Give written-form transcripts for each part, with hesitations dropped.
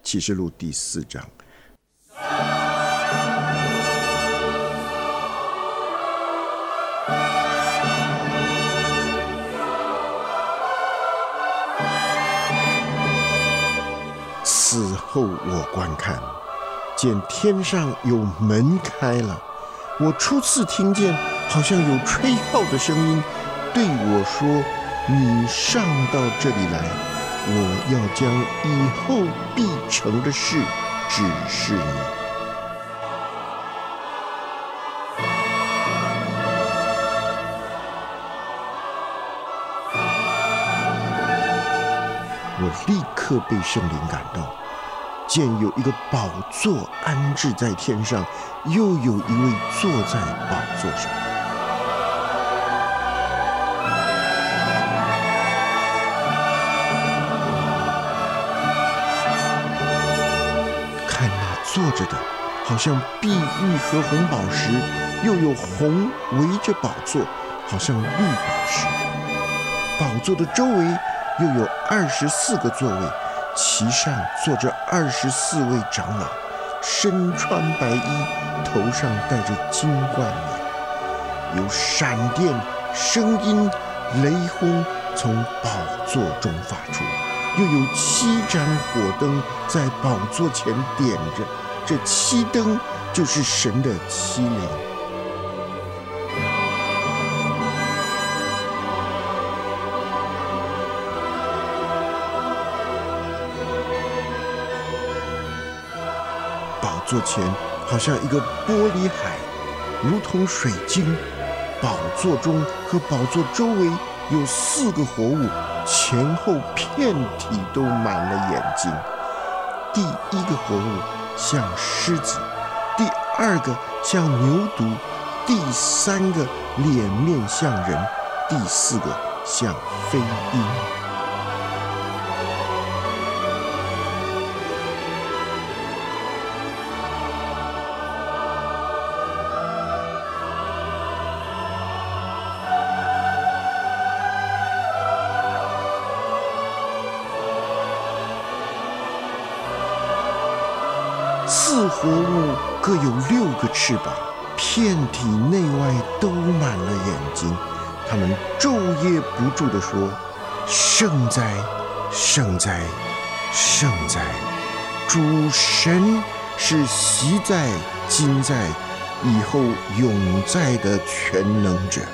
启示录第4章。此后我观看，见天上有门开了，我初次听见好像有吹号的声音对我说：你上到这里来，我要将以后必成的事指示你。我立刻被圣灵感动，见有一个宝座安置在天上，又有一位坐在宝座上。看那坐着的，好像碧玉和红宝石，又有红围着宝座，好像绿宝石。宝座的周围又有24个座位，其上坐着24位长老，身穿白衣，头上戴着金冠冕。有闪电、声音、雷轰从宝座中发出，又有7盏火灯在宝座前点着，这7灯就是神的7灵。宝座前好像一个玻璃海，如同水晶。宝座中和宝座周围有4个活物，前后遍体都满了眼睛。第1个活物像狮子，第2个像牛犊，第3个脸面像人，第4个像飞鹰。4活物各有6个翅膀，遍体内外都满了眼睛。他们昼夜不住地说：圣哉，圣哉，圣哉！主神是昔在、今在、以后永在的全能者。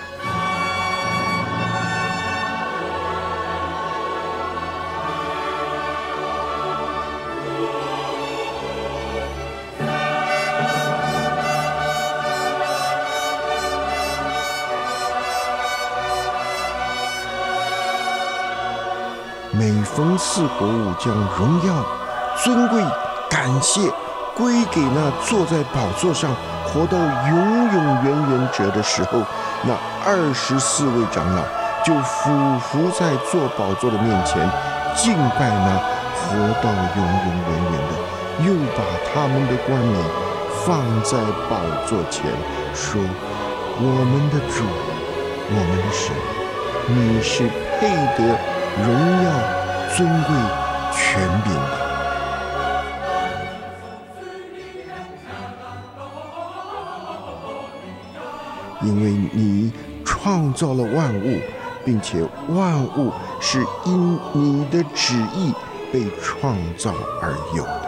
每逢4活物将荣耀、尊贵、感谢归给那坐在宝座上活到永永远远者的时候，那24位长老就俯伏在坐宝座的面前，敬拜那活到永永远远的，又把他们的冠冕放在宝座前，说：我们的主，我们的神，你是配得荣耀、尊贵、权柄的。因为你创造了万物，并且万物是因你的旨意被创造而有的。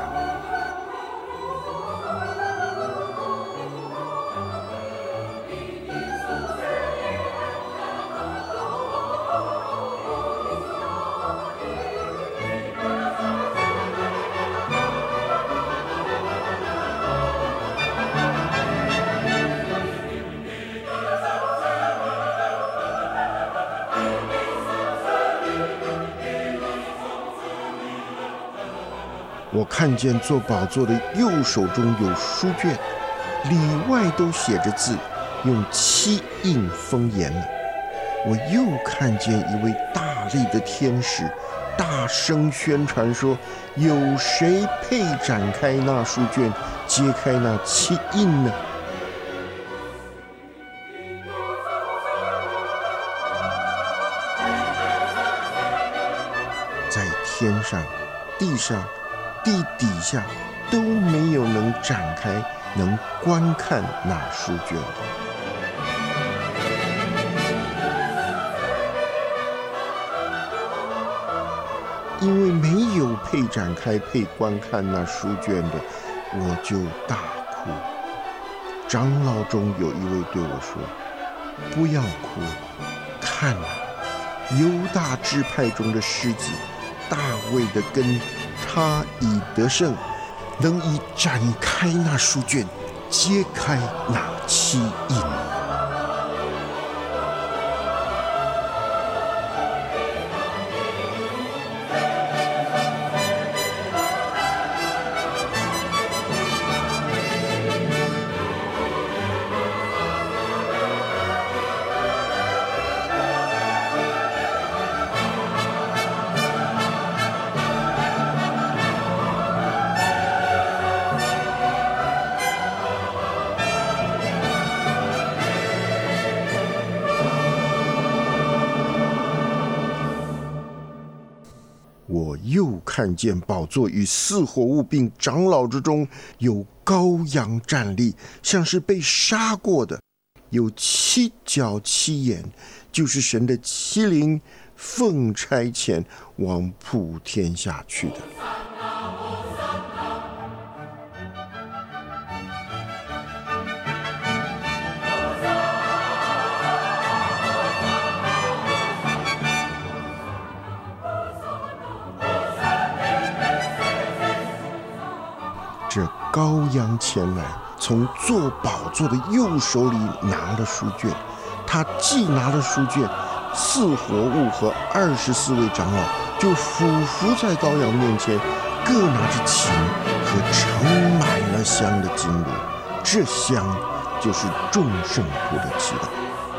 我看见坐宝座的右手中有书卷，里外都写着字，用漆印封严了。我又看见一位大力的天使，大声宣传说：有谁配展开那书卷，揭开那漆印呢？在天上、地上、 地底下都没有能展开、能观看那书卷的。因为没有配展开、配观看那书卷的，我就大哭。长老中有一位对我说：“不要哭，看啊，犹大支派中的狮子大卫的根，他已得胜，能以展开那书卷，揭开那七印。”我又看见宝座与四活物并长老之中有羔羊站立，像是被杀过的，有七角七眼，就是神的七灵，奉差遣往普天下去的。这羔羊前来，从坐宝座的右手里拿了书卷，他既拿了书卷，四活物和24位长老就俯伏在羔羊面前，各拿着琴和盛满了香的金炉，这香就是众圣徒的祈祷。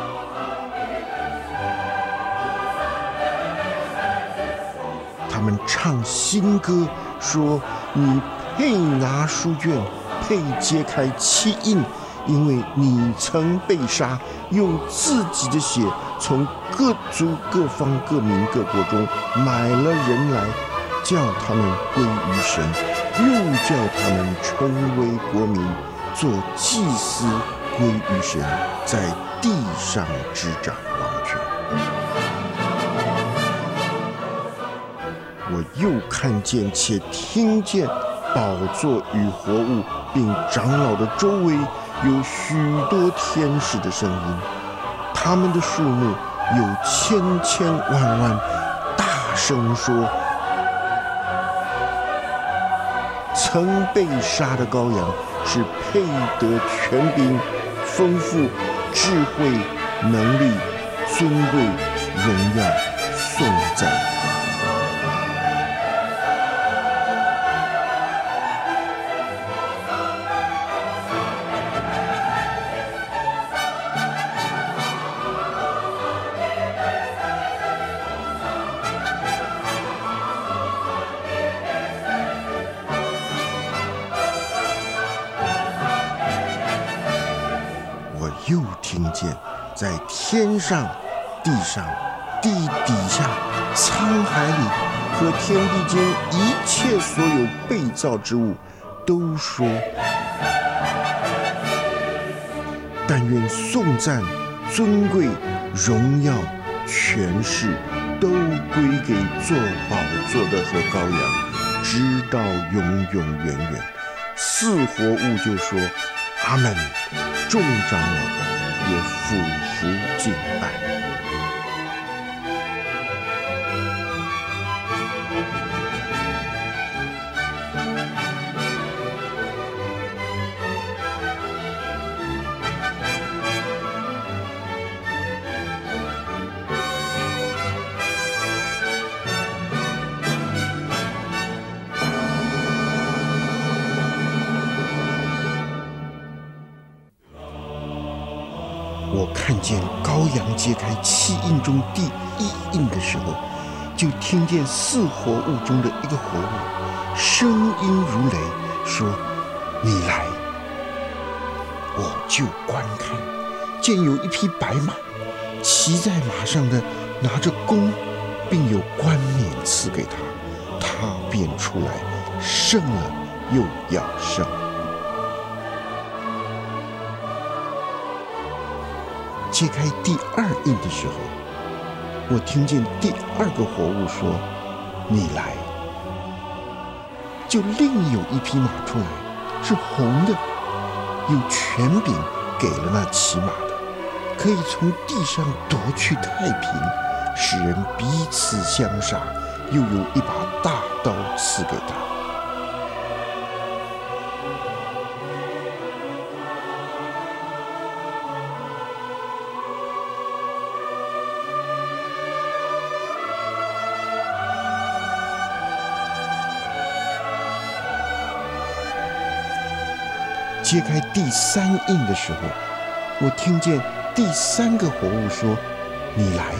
他们唱新歌，说：“你配拿书卷，配揭开七印，因为你曾被杀，用自己的血从各族、各方、各民、各国中买了人来，叫他们归于神，又叫他们成为国民，做祭司，归于神，在地上执掌王权。”我又看见且听见宝座与活物并长老的周围有许多天使的声音，他们的数目有千千万万，大声说：“曾被杀的羔羊是配得权柄、丰富、智慧、能力、尊贵、荣耀、颂赞。”又听见在天上、地上、地底下、沧海里和天地间一切所有被造之物，都说：“但愿颂赞、尊贵、荣耀、权势，都归给坐宝座的和羔羊，直到永永远远。”四活物就说：“阿们。”众长老也俯伏敬拜。我看见羔羊揭开七印中第一印的时候，就听见四活物中的一个活物，声音如雷，说：“你来。”我就观看，见有一匹白马，骑在马上的拿着弓，并有冠冕赐给他，他便出来， 胜了又要胜。揭开第二印的时候，我听见第二个活物说：“你来。”就另有一匹马出来，是红的，有权柄给了那骑马的，可以从地上夺去太平，使人彼此相杀，又有一把大刀赐给他。揭开第三印的时候，我听见第三个活物说：“你来。”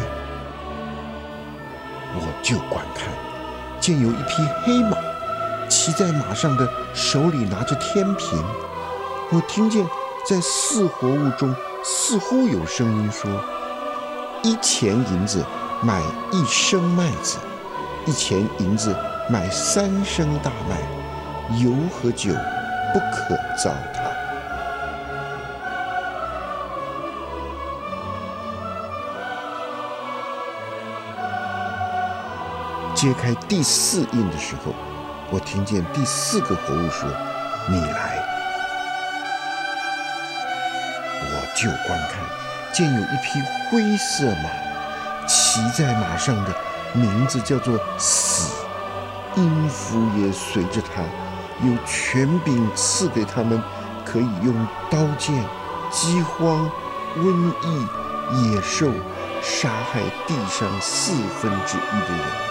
我就观看，见有一匹黑马，骑在马上的手里拿着天平。我听见在四活物中似乎有声音说：“1钱银子买1升麦子，1钱银子买3升大麦，油和酒不可糟蹋。”揭开第四印的时候，我听见第四个活物说：“你来。”我就观看，见有一匹灰色马，骑在马上的名字叫做死，阴府也随着他，有权柄赐给他们，可以用刀剑、饥荒、瘟疫、野兽杀害地上1/4的人。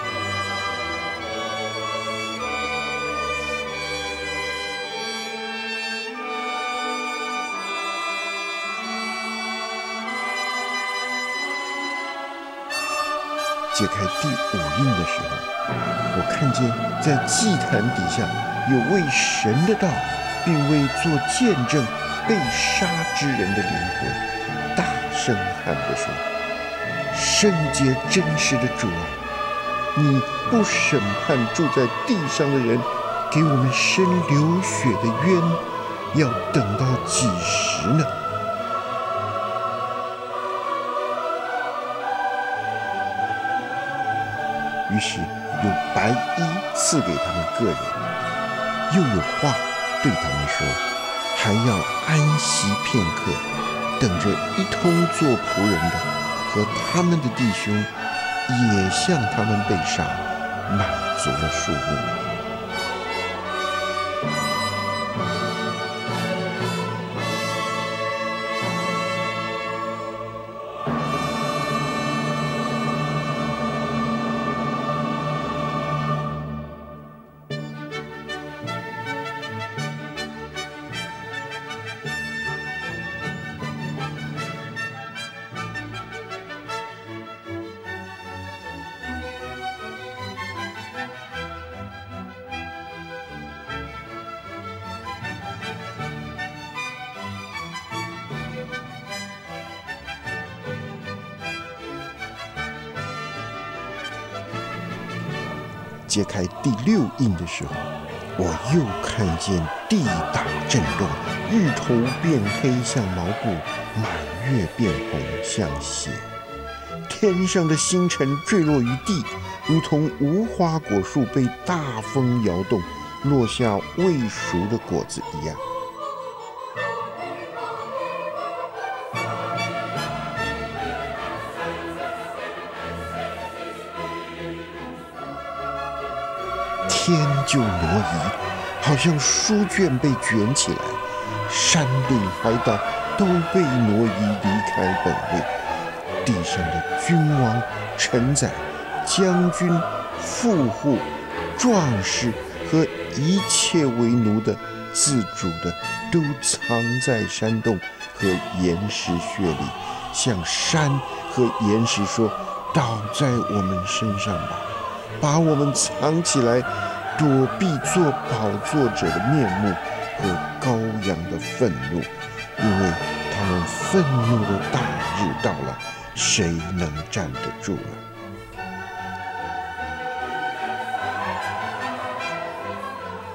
揭开第5印的时候，我看见在祭坛底下有为神的道，并为做见证被杀之人的灵魂，大声喊着说：“圣洁真实的主啊，你不审判住在地上的人，给我们伸流血的冤，要等到几时呢？”于是有白衣赐给他们个人，又有话对他们说，还要安息片刻，等着一同做仆人的和他们的弟兄也像他们被杀，满足了数目。揭开第6印的时候，我又看见地大震动，日头变黑像毛布，满月变红像血，天上的星辰坠落于地，如同无花果树被大风摇动，落下未熟的果子一样。天就挪移，好像书卷被卷起来，山岭海岛都被挪移离开本位，地上的君王、臣宰、将军、富户、壮士和一切为奴的、自主的，都藏在山洞和岩石穴里，向山和岩石说：“倒在我们身上吧，把我们藏起来，躲避做宝座者的面目和羔羊的愤怒，因为他们愤怒的大日到了，谁能站得住呢？”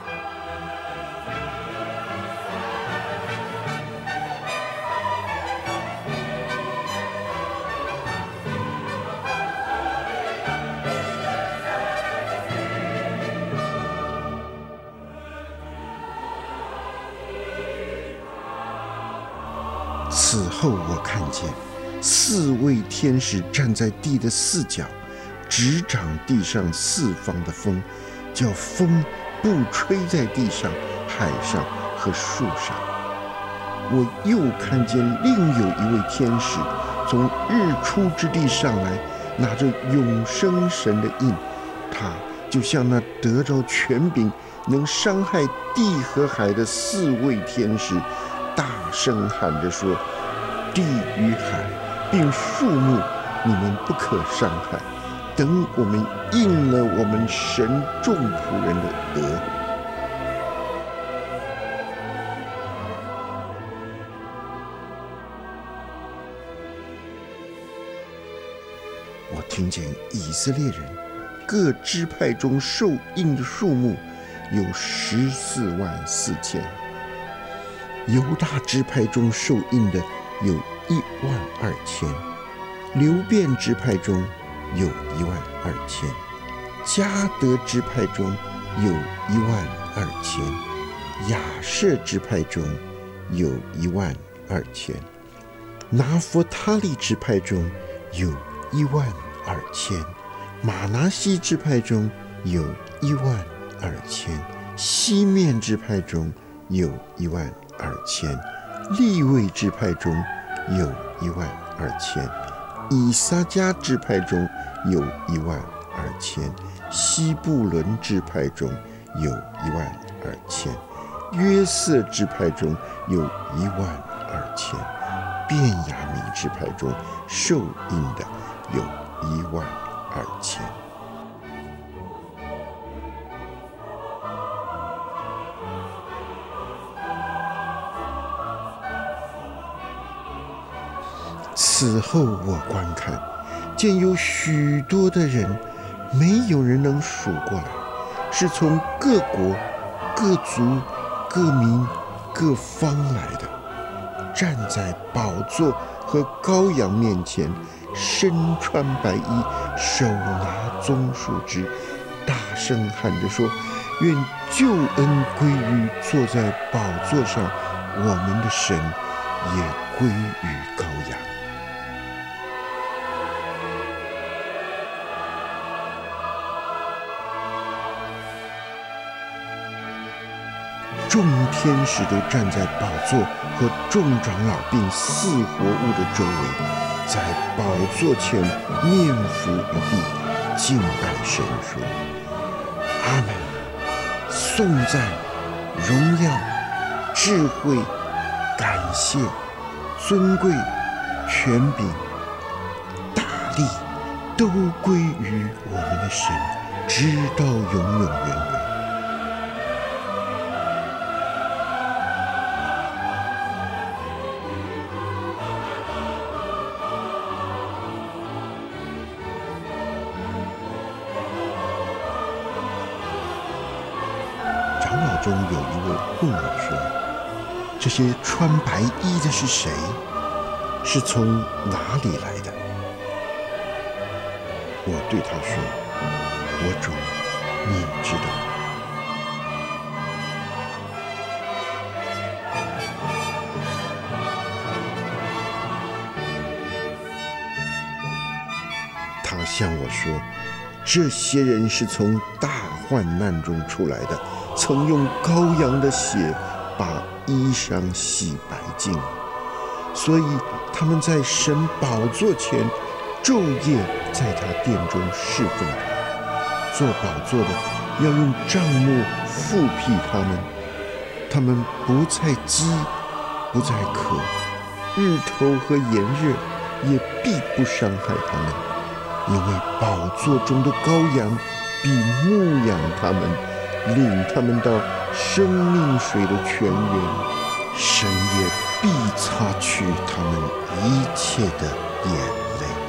此后我看见4位天使站在地的4角，执掌地上4方的风，叫风不吹在地上、海上和树上。我又看见另有一位天使从日出之地上来，拿着永生神的印，他就像那得着权柄能伤害地和海的4位天使，大声喊着说：地与海并树木，你们不可伤害，等我们应了我们神众仆人的额。我听见以色列人各支派中受印的数目有14万4千，犹大支派中受印的有1万2千，流便支派中有1万2千，迦得支派中有1万2千，亚设支派中有1万2千，拿弗他利支派中有1万2千，马拿西支派中有1万2千，西面支派中有1万2千，利未支派中有1万2千，以撒迦支派中有1万2千，西布伦支派中有1万2千，约瑟支派中有1万2千，便雅悯支派中受印的有1万2千。此后我观看，见有许多的人，没有人能数过来，是从各国、各族、各民、各方来的，站在宝座和羔羊面前，身穿白衣，手拿棕树枝，大声喊着说：愿救恩归于坐在宝座上我们的神，也归于羔羊。众天使都站在宝座和众长老并4活物的周围，在宝座前面伏于地，敬拜神说：阿们！颂赞、荣耀、智慧、感谢、尊贵、权柄、大力，都归于我们的神，直到永永远远。长老中有一位问我说：这些穿白衣的是谁？是从哪里来的？我对他说：我主，你知道。他向我说：这些人是从大患难中出来的，曾用羔羊的血把衣裳洗白净，所以他们在神宝座前昼夜在他殿中侍奉他。做宝座的要用帐幕覆庇他们，他们不再饥，不再渴，日头和炎热也必不伤害他们，因为宝座中的羔羊必牧养他们，领他们到生命水的泉源，神也必擦去他们一切的眼泪。